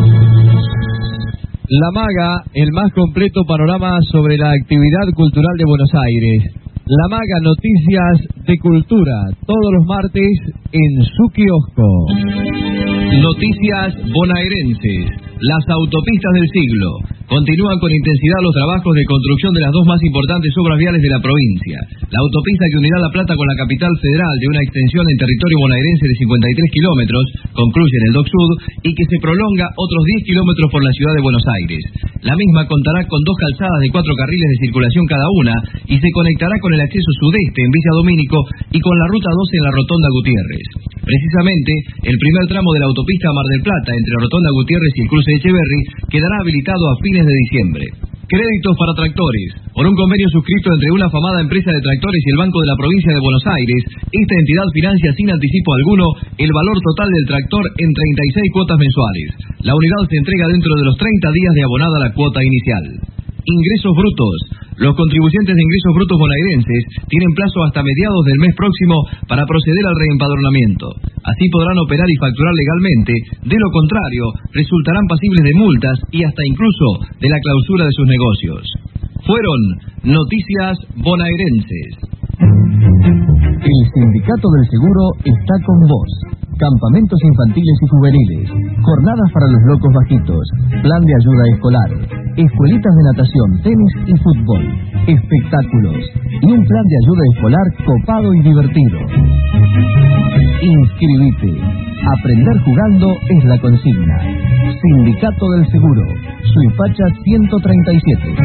La Maga, el más completo panorama sobre la actividad cultural de Buenos Aires. La Maga, noticias de cultura, todos los martes en su kiosco. Noticias bonaerenses. Las autopistas del siglo. Continúan con intensidad los trabajos de construcción de las dos más importantes obras viales de la provincia. La autopista que unirá La Plata con la capital federal de una extensión en territorio bonaerense de 53 kilómetros, concluye en el Dock Sud, y que se prolonga otros 10 kilómetros por la ciudad de Buenos Aires. La misma contará con 2 calzadas de 4 carriles de circulación cada una y se conectará con el acceso sudeste en Villa Domínico y con la ruta 12 en la Rotonda Gutiérrez. Precisamente, el primer tramo de la autopista Mar del Plata entre Rotonda Gutiérrez y el cruce de Echeverri quedará habilitado a fines de diciembre. Créditos para tractores. Por un convenio suscrito entre una afamada empresa de tractores y el Banco de la Provincia de Buenos Aires, esta entidad financia sin anticipo alguno el valor total del tractor en 36 cuotas mensuales. La unidad se entrega dentro de los 30 días de abonada la cuota inicial. Ingresos brutos. Los contribuyentes de ingresos brutos bonaerenses tienen plazo hasta mediados del mes próximo para proceder al reempadronamiento. Así podrán operar y facturar legalmente, de lo contrario, resultarán pasibles de multas y hasta incluso de la clausura de sus negocios. Fueron Noticias Bonaerenses. El Sindicato del Seguro está con vos. Campamentos infantiles y juveniles, jornadas para los locos bajitos, plan de ayuda escolar, escuelitas de natación, tenis y fútbol, espectáculos y un plan de ayuda escolar copado y divertido. Inscribite. Aprender jugando es la consigna. Sindicato del Seguro, Suipacha 137.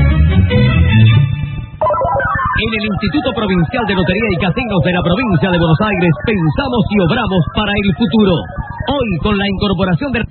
En el Instituto Provincial de Lotería y Casinos de la provincia de Buenos Aires pensamos y obramos para el futuro. Hoy, con la incorporación de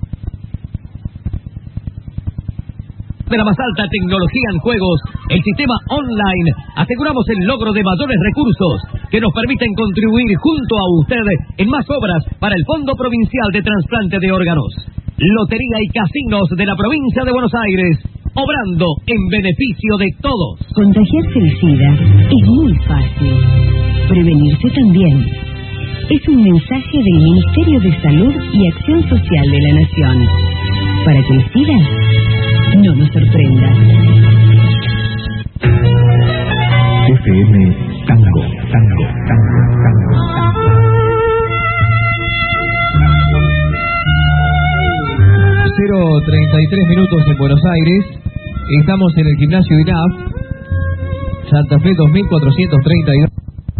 la más alta tecnología en juegos, el sistema online, aseguramos el logro de mayores recursos que nos permiten contribuir junto a usted en más obras para el Fondo Provincial de Trasplante de Órganos. Lotería y Casinos de la provincia de Buenos Aires, obrando en beneficio de todos. Contagiarse el SIDA es muy fácil. Prevenirse también. Es un mensaje del Ministerio de Salud y Acción Social de la Nación. Para que el SIDA no nos sorprenda. FM Tango, Tango, Tango, Tango. 0:33 minutos en Buenos Aires. Estamos en el gimnasio INAF, Santa Fe 2432.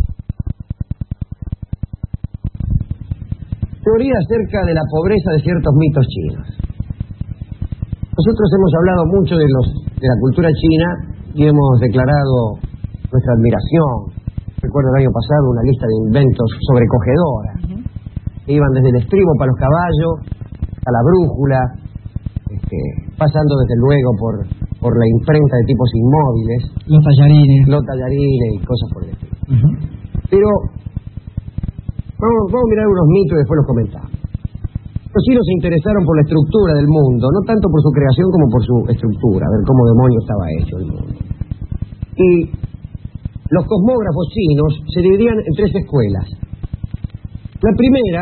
Teoría acerca de la pobreza de ciertos mitos chinos. Nosotros hemos hablado mucho de la cultura china y hemos declarado nuestra admiración. Recuerdo el año pasado una lista de inventos sobrecogedora. Iban desde el estribo para los caballos a la brújula, pasando desde luego por la imprenta de tipos inmóviles, los tallarines y cosas por el estilo. Pero vamos a mirar unos mitos y después los comentamos. Los chinos se interesaron por la estructura del mundo, no tanto por su creación como por su estructura, a ver cómo demonios estaba hecho el mundo. Y los cosmógrafos chinos se dividían en 3 escuelas. La primera,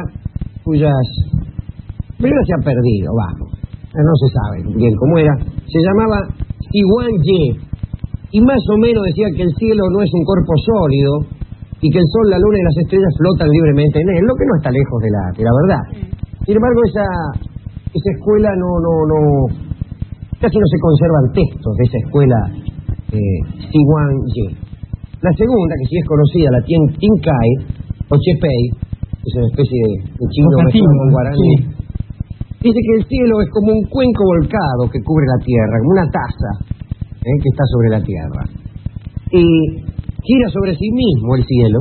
primero se ha perdido, no se sabe bien cómo era, se llamaba Xiguan-Ye, y más o menos decía que el cielo no es un cuerpo sólido y que el sol, la luna y las estrellas flotan libremente en él, lo que no está lejos de la verdad. Sin embargo, esa escuela casi no se conservan textos de esa escuela Xiguan-Ye. La segunda, que sí es conocida, la Tinkai o Chepei, es una especie de chino mezclado con guaraní. Sí. Dice que el cielo es como un cuenco volcado que cubre la tierra, como una taza que está sobre la tierra. Y gira sobre sí mismo el cielo,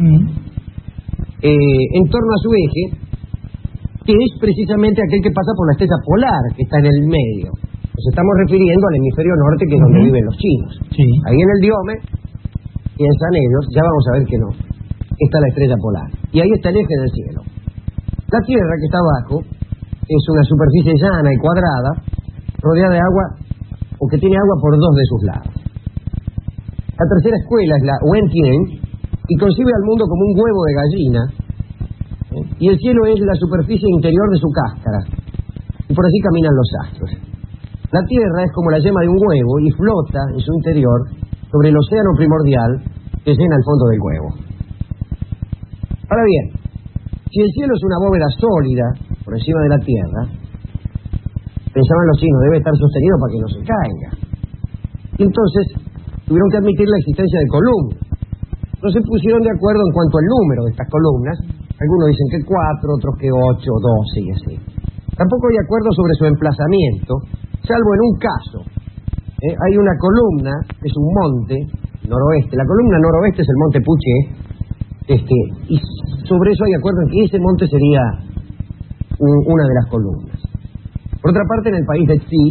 en torno a su eje, que es precisamente aquel que pasa por la estrella polar, que está en el medio. Nos estamos refiriendo al hemisferio norte, que es donde viven los chinos. Sí. Ahí en el Diome, piensan ellos, ya vamos a ver que no, está la estrella polar. Y ahí está el eje del cielo. La Tierra, que está abajo, es una superficie llana y cuadrada, rodeada de agua, o que tiene agua por dos de sus lados. La tercera escuela es la Wentien, y concibe al mundo como un huevo de gallina, y el cielo es la superficie interior de su cáscara, y por así caminan los astros. La Tierra es como la yema de un huevo y flota en su interior sobre el océano primordial que llena el fondo del huevo. Ahora bien, si el cielo es una bóveda sólida por encima de la Tierra, pensaban los chinos, debe estar sostenido para que no se caiga. Y entonces tuvieron que admitir la existencia de columnas. No se pusieron de acuerdo en cuanto al número de estas columnas. Algunos dicen que 4, otros que 8, 12 y así. Tampoco hay acuerdo sobre su emplazamiento, salvo en un caso. Hay una columna, es un monte noroeste. La columna noroeste es el monte Puché, y sobre eso hay acuerdo en que ese monte sería una de las columnas. Por otra parte, en el país de Xi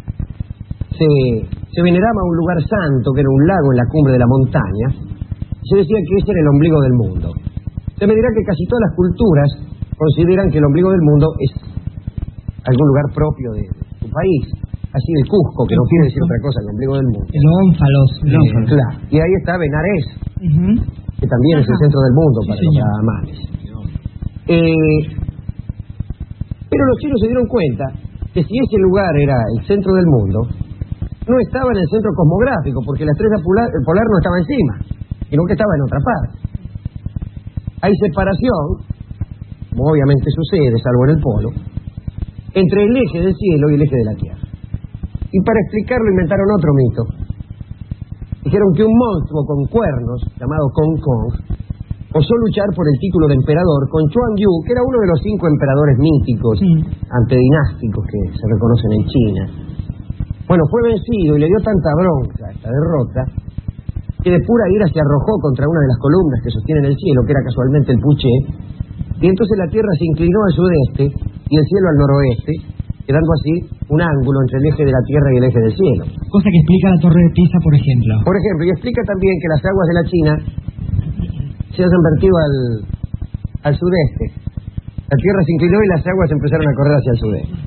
se veneraba un lugar santo, que era un lago en la cumbre de la montaña. Se decía que ese era el ombligo del mundo. Se me dirá que casi todas las culturas consideran que el ombligo del mundo es algún lugar propio de su país. Así el Cusco, que no quiere decir otra cosa que el ombligo del mundo. El ónfalos. Claro. Y ahí está Benares, que también es el centro del mundo para los brahmanes. Pero los chinos se dieron cuenta que si ese lugar era el centro del mundo, no estaba en el centro cosmográfico, porque la estrella polar no estaba encima, sino que estaba en otra parte. Hay separación, como obviamente sucede, salvo en el polo, entre el eje del cielo y el eje de la Tierra. Y para explicarlo inventaron otro mito. Dijeron que un monstruo con cuernos, llamado Kong Kong, osó luchar por el título de emperador con Chuang Yu, que era uno de los 5 emperadores míticos, antedinásticos que se reconocen en China. Bueno, fue vencido y le dio tanta bronca a esta derrota, que de pura ira se arrojó contra una de las columnas que sostienen el cielo, que era casualmente el Puché, y entonces la Tierra se inclinó al sudeste y el cielo al noroeste, quedando así un ángulo entre el eje de la Tierra y el eje del cielo. Cosa que explica la Torre de Pisa, por ejemplo. Por ejemplo, y explica también que las aguas de la China se hayan vertido al sudeste. La Tierra se inclinó y las aguas empezaron a correr hacia el sudeste.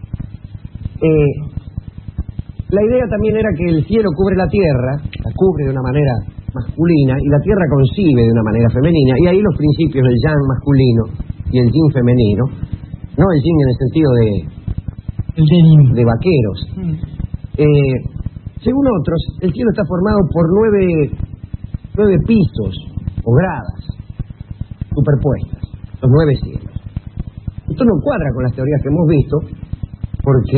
La idea también era que el cielo cubre la Tierra, la cubre de una manera masculina, y la Tierra concibe de una manera femenina, y ahí los principios del yang masculino y el yin femenino, no el yin en el sentido de vaqueros. Según otros, el cielo está formado por 9 pisos o gradas superpuestas, los 9 cielos. Esto no cuadra con las teorías que hemos visto, porque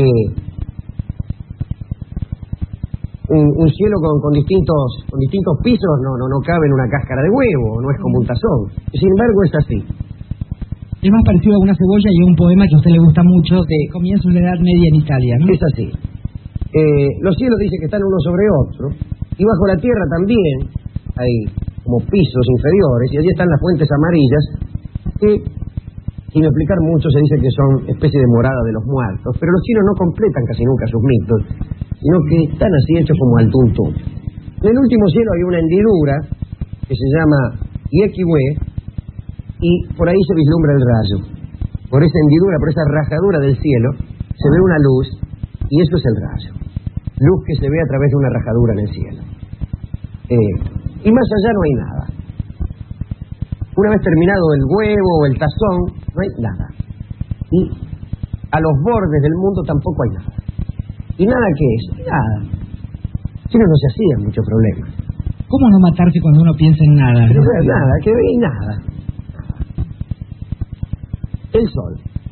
un cielo con distintos pisos no cabe en una cáscara de huevo, no es como un tazón. Sin embargo, es así. Es más parecido a una cebolla y a un poema que a usted le gusta mucho, de comienzos de la Edad Media en Italia, ¿no? Es así. Los cielos dicen que están uno sobre otro, y bajo la tierra también hay como pisos inferiores, y allí están las fuentes amarillas, que, sin explicar mucho, se dice que son especie de morada de los muertos, pero los chinos no completan casi nunca sus mitos, sino que están así hechos como al tuntún. En el último cielo hay una hendidura que se llama Yequiwe, y por ahí se vislumbra el rayo. Por esa hendidura, por esa rajadura del cielo, se ve una luz, y eso es el rayo. Luz que se ve a través de una rajadura en el cielo. Y más allá no hay nada. Una vez terminado el huevo o el tazón, no hay nada. Y a los bordes del mundo tampoco hay nada. ¿Y nada qué es? Nada. Si no se hacían muchos problemas. ¿Cómo no matarse cuando uno piensa en nada? Pero nada, que ve y nada. El sol.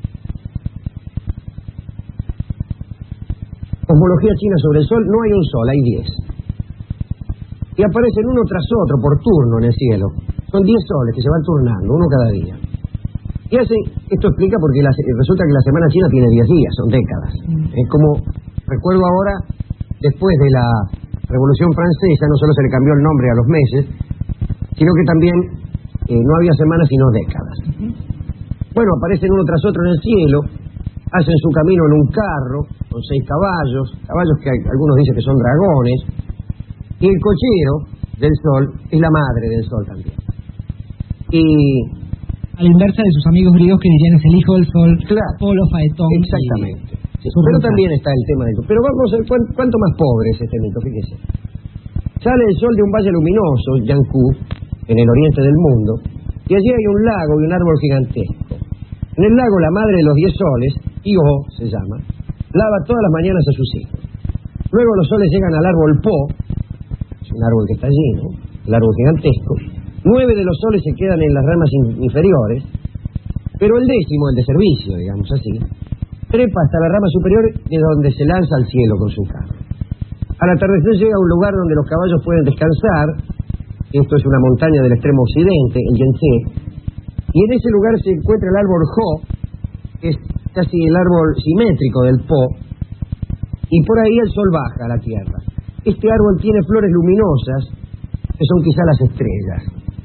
Cosmología china sobre el sol, no hay un sol, hay 10. Y aparecen uno tras otro por turno en el cielo. Son 10 soles que se van turnando, uno cada día. Y esto explica porque resulta que la semana china tiene 10 días, son décadas. Es como, recuerdo ahora, después de la Revolución Francesa, no solo se le cambió el nombre a los meses, sino que también no había semanas sino décadas. Bueno, aparecen uno tras otro en el cielo, hacen su camino en un carro, o con 6 caballos que algunos dicen que son dragones, y el cochero del sol es la madre del sol también. Y a la inversa de sus amigos griegos que dirían es el hijo del sol, claro, Polo, Faetón. exactamente. Sí, pero también está el tema del sol. Pero vamos a ver cuánto más pobre es este mito, fíjese. Sale el sol de un valle luminoso, Yancú, en el oriente del mundo, y allí hay un lago y un árbol gigantesco. En el lago la madre de los 10 soles, Io se llama, lava todas las mañanas a sus hijos. Luego los soles llegan al árbol Po, es un árbol que está allí, ¿no? El árbol gigantesco. 9 de los soles se quedan en las ramas inferiores, pero el 10º, el de servicio, digamos así, trepa hasta la rama superior, de donde se lanza al cielo con su carro. Al atardecer llega a un lugar donde los caballos pueden descansar. Esto es una montaña del extremo occidente, el Yangtze, y en ese lugar se encuentra el árbol Jo, que es casi el árbol simétrico del Po, y por ahí el sol baja a la tierra. Este árbol tiene flores luminosas, que son quizá las estrellas.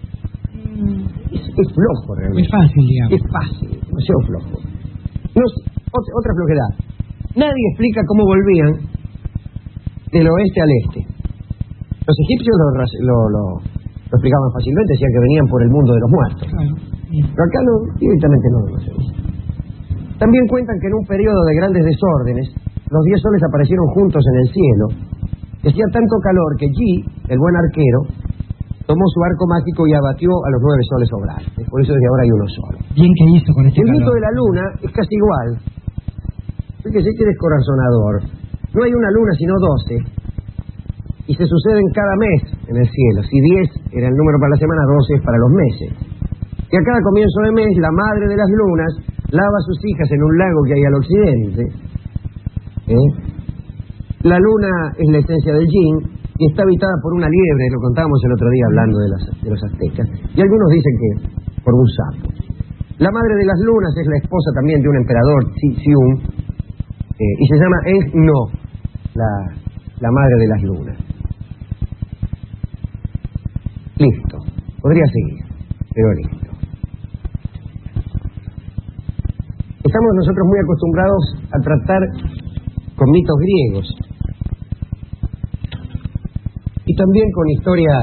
Es flojo realmente. Es fácil, digamos. Es fácil, demasiado flojo. No, otra flojedad. Nadie explica cómo volvían del oeste al este. Los egipcios lo explicaban fácilmente, decían que venían por el mundo de los muertos. Pero acá no, directamente no lo sé. También cuentan que en un periodo de grandes desórdenes, los 10 soles aparecieron juntos en el cielo. Hacía tanto calor que Yi, el buen arquero, tomó su arco mágico y abatió a los 9 soles sobrantes. Por eso desde ahora hay uno solo. Bien que hizo con este El mito calor. de la luna es casi igual. Fíjese que es descorazonador. No hay una luna sino 12. Y se suceden cada mes en el cielo. Si 10 era el número para la semana, 12 es para los meses. Y a cada comienzo de mes, la madre de las lunas lava a sus hijas en un lago que hay al occidente. La luna es la esencia del yin y está habitada por una liebre, lo contábamos el otro día hablando de los aztecas. Y algunos dicen que por un sapo. La madre de las lunas es la esposa también de un emperador, Xiun, y se llama Enno, la madre de las lunas. Listo. Podría seguir, pero listo. Estamos nosotros muy acostumbrados a tratar con mitos griegos y también con historias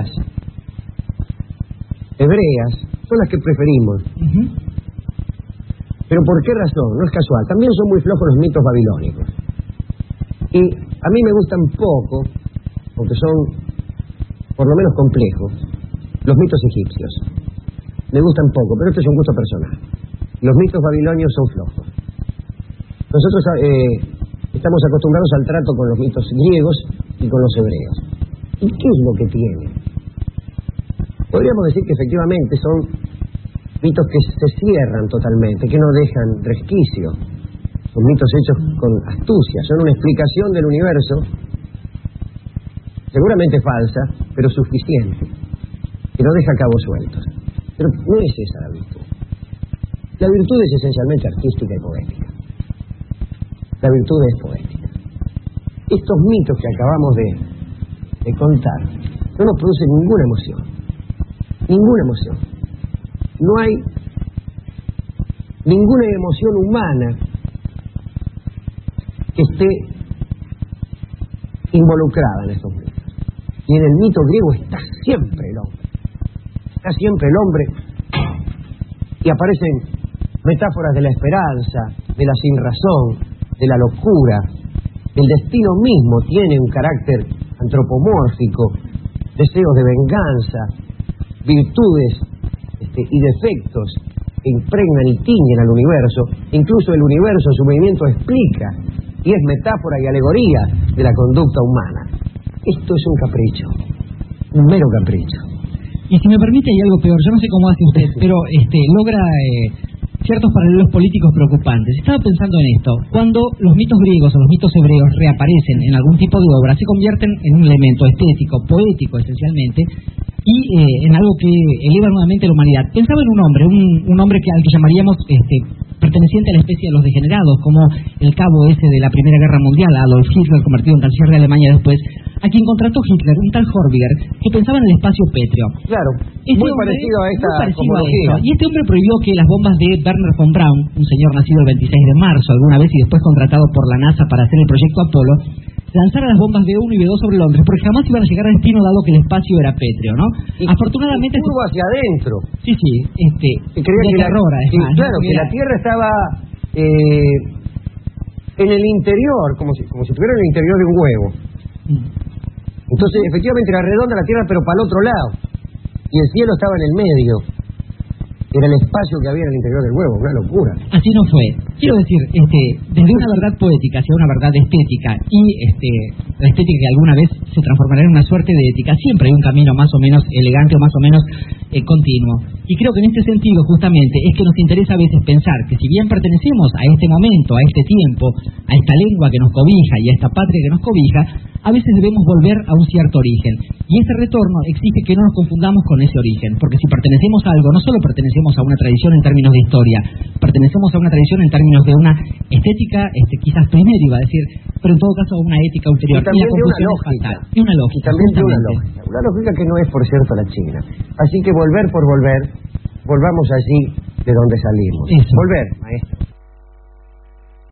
hebreas, son las que preferimos. Pero ¿por qué razón? No es casual. También son muy flojos los mitos babilónicos. Y a mí me gustan poco, porque son por lo menos complejos, los mitos egipcios. Me gustan poco, pero esto es un gusto personal. Los mitos babilonios son flojos. Nosotros estamos acostumbrados al trato con los mitos griegos y con los hebreos. ¿Y qué es lo que tienen? Podríamos decir que efectivamente son mitos que se cierran totalmente, que no dejan resquicio. Son mitos hechos con astucia, son una explicación del universo, seguramente falsa, pero suficiente, que no deja cabos sueltos. Pero no es esa la virtud. La virtud es esencialmente artística y poética. La virtud es poética. Estos mitos que acabamos de contar no nos producen ninguna emoción. Ninguna emoción. No hay ninguna emoción humana que esté involucrada en estos mitos. Y en el mito griego está siempre el hombre. Está siempre el hombre. Y aparecen metáforas de la esperanza, de la sinrazón, de la locura. El destino mismo tiene un carácter antropomórfico, deseos de venganza, virtudes y defectos que impregnan y tiñen al universo. Incluso el universo en su movimiento explica y es metáfora y alegoría de la conducta humana. Esto es un capricho, un mero capricho. Y si me permite, hay algo peor. Yo no sé cómo hace usted, pero logra ciertos paralelos políticos preocupantes. Estaba pensando en esto. Cuando los mitos griegos o los mitos hebreos reaparecen en algún tipo de obra, se convierten en un elemento estético, poético esencialmente, y en algo que eleva nuevamente la humanidad. Pensaba en un hombre al que llamaríamos perteneciente a la especie de los degenerados, como el cabo ese de la Primera Guerra Mundial, Adolf Hitler, convertido en canciller de Alemania después, a quien contrató Hitler, un tal Horbiger, que pensaba en el espacio pétreo. Claro, muy parecido a esta cosmología. Y este hombre prohibió que las bombas de Werner von Braun, un señor nacido el 26 de marzo alguna vez y después contratado por la NASA para hacer el proyecto Apolo, lanzara las bombas B1 y B2 sobre Londres, porque jamás iban a llegar a destino dado que el espacio era pétreo, ¿no? Y afortunadamente... curvo hacia adentro. Sí, creía que terror, además, claro, que la Tierra estaba en el interior, como si estuviera en el interior de un huevo. Entonces, efectivamente, era redonda la Tierra, pero para el otro lado. Y el cielo estaba en el medio. Era el espacio que había en el interior del huevo, una locura. Así no fue. Quiero decir, desde una verdad poética hacia una verdad estética, y la estética que alguna vez se transformará en una suerte de ética, siempre hay un camino más o menos elegante o más o menos continuo. Y creo que en este sentido, justamente, es que nos interesa a veces pensar que si bien pertenecemos a este momento, a este tiempo, a esta lengua que nos cobija y a esta patria que nos cobija, a veces debemos volver a un cierto origen. Y ese retorno exige que no nos confundamos con ese origen, porque si pertenecemos a algo, no solo pertenecemos a una tradición en términos de historia, pertenecemos a una tradición en términos de una estética, quizás primero iba a decir, pero en todo caso a una ética ulterior. Y también de una lógica. Y una lógica. Y también de una lógica. Una lógica que no es, por cierto, la China. Así que volver por volver, volvamos allí de donde salimos. Eso. Volver, maestro.